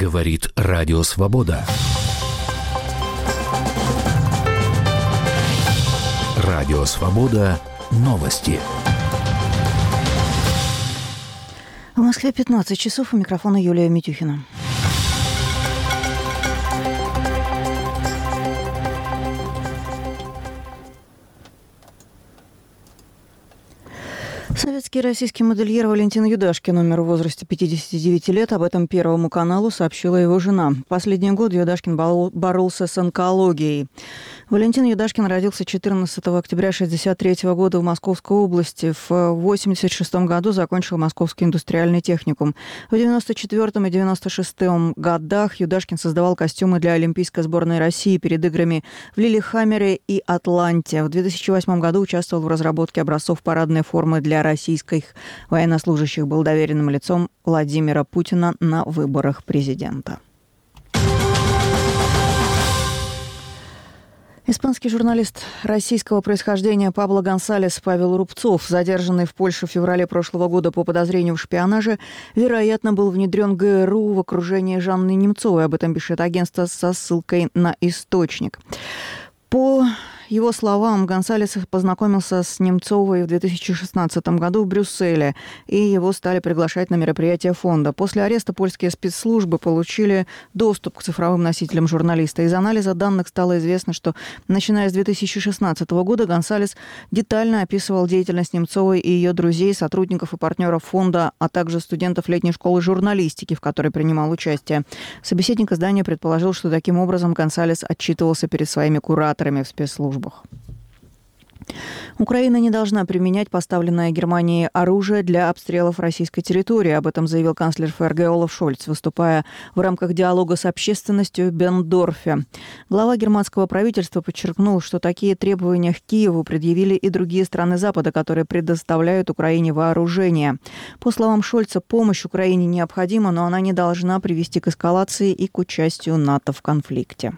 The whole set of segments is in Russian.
Говорит Радио Свобода. Радио Свобода. Новости. В Москве 15 часов. У микрофона Юлия Митюхина. Советский и российский модельер Валентин Юдашкин умер в возрасте 59 лет. Об этом Первому каналу сообщила его жена. Последние годы Юдашкин боролся с онкологией. Валентин Юдашкин родился 14 октября 1963 года в Московской области. В 1986 году закончил Московский индустриальный техникум. В 1994 и 1996 годах Юдашкин создавал костюмы для Олимпийской сборной России перед играми в Лиллехаммере и Атланте. В 2008 году участвовал в разработке образцов парадной формы для российских военнослужащих. Был доверенным лицом Владимира Путина на выборах президента. Испанский журналист российского происхождения Пабло Гонсалес Павел Рубцов, задержанный в Польше в феврале прошлого года по подозрению в шпионаже, вероятно, был внедрен ГРУ в окружение Жанны Немцовой. Об этом пишет агентство со ссылкой на источник. По его словам, Гонсалес познакомился с Немцовой в 2016 году в Брюсселе, и его стали приглашать на мероприятия фонда. После ареста польские спецслужбы получили доступ к цифровым носителям журналиста. Из анализа данных стало известно, что, начиная с 2016 года, Гонсалес детально описывал деятельность Немцовой и ее друзей, сотрудников и партнеров фонда, а также студентов летней школы журналистики, в которой принимал участие. Собеседник издания предположил, что таким образом Гонсалес отчитывался перед своими кураторами в спецслужбах. Украина не должна применять поставленное Германией оружие для обстрелов российской территории. Об этом заявил канцлер ФРГ Олаф Шольц, выступая в рамках диалога с общественностью в Бендорфе. Глава германского правительства подчеркнул, что такие требования к Киеву предъявили и другие страны Запада, которые предоставляют Украине вооружение. По словам Шольца, помощь Украине необходима, но она не должна привести к эскалации и к участию НАТО в конфликте.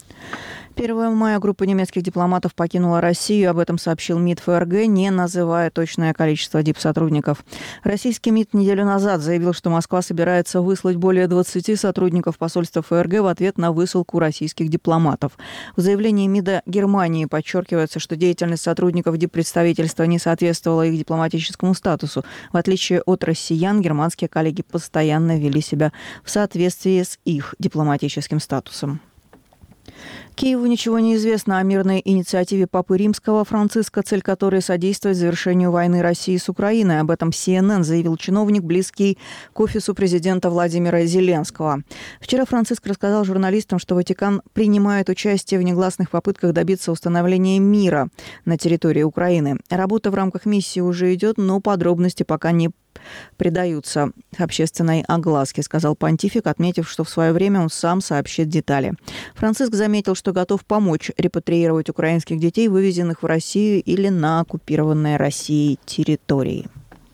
1 мая группа немецких дипломатов покинула Россию. Об этом сообщил МИД ФРГ, не называя точное количество дипсотрудников. Российский МИД неделю назад заявил, что Москва собирается выслать более 20 сотрудников посольства ФРГ в ответ на высылку российских дипломатов. В заявлении МИДа Германии подчеркивается, что деятельность сотрудников диппредставительства не соответствовала их дипломатическому статусу. В отличие от россиян, германские коллеги постоянно вели себя в соответствии с их дипломатическим статусом. Киеву ничего не известно о мирной инициативе Папы Римского Франциска, цель которой содействовать завершению войны России с Украиной. Об этом CNN заявил чиновник, близкий к офису президента Владимира Зеленского. Вчера Франциск рассказал журналистам, что Ватикан принимает участие в негласных попытках добиться установления мира на территории Украины. Работа в рамках миссии уже идет, но подробности пока не придаются общественной огласке, сказал понтифик, отметив, что в свое время он сам сообщит детали. Франциск заметил, что готов помочь репатриировать украинских детей, вывезенных в Россию или на оккупированные Россией территории.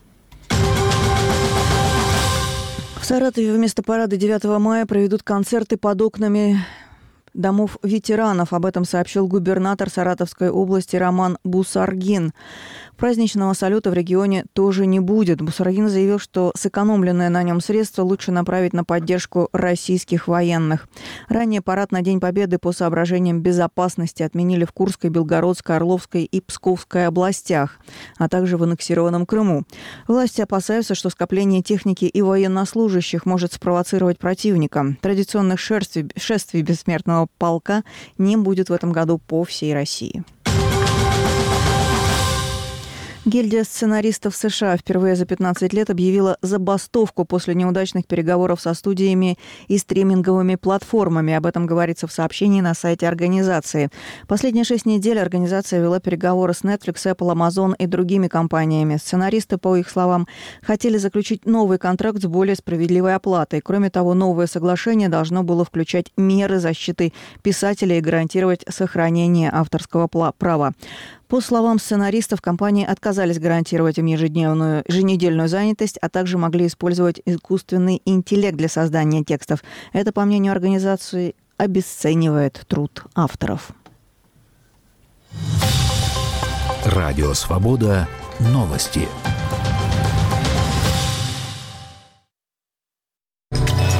В Саратове вместо парада 9 мая проведут концерты под окнами домов ветеранов. Об этом сообщил губернатор Саратовской области Роман Бусаргин. Праздничного салюта в регионе тоже не будет. Бусаргин заявил, что сэкономленные на нем средства лучше направить на поддержку российских военных. Ранее парад на День Победы по соображениям безопасности отменили в Курской, Белгородской, Орловской и Псковской областях, а также в аннексированном Крыму. Власти опасаются, что скопление техники и военнослужащих может спровоцировать противника. Традиционных шествий бессмертного полка не будет в этом году по всей России. Гильдия сценаристов США впервые за 15 лет объявила забастовку после неудачных переговоров со студиями и стриминговыми платформами. Об этом говорится в сообщении на сайте организации. Последние 6 недель организация вела переговоры с Netflix, Apple, Amazon и другими компаниями. Сценаристы, по их словам, хотели заключить новый контракт с более справедливой оплатой. Кроме того, новое соглашение должно было включать меры защиты писателей и гарантировать сохранение авторского права. По словам сценаристов, компании отказались гарантировать им еженедельную занятость, а также могли использовать искусственный интеллект для создания текстов. Это, по мнению организации, обесценивает труд авторов. Радио Свобода. Новости.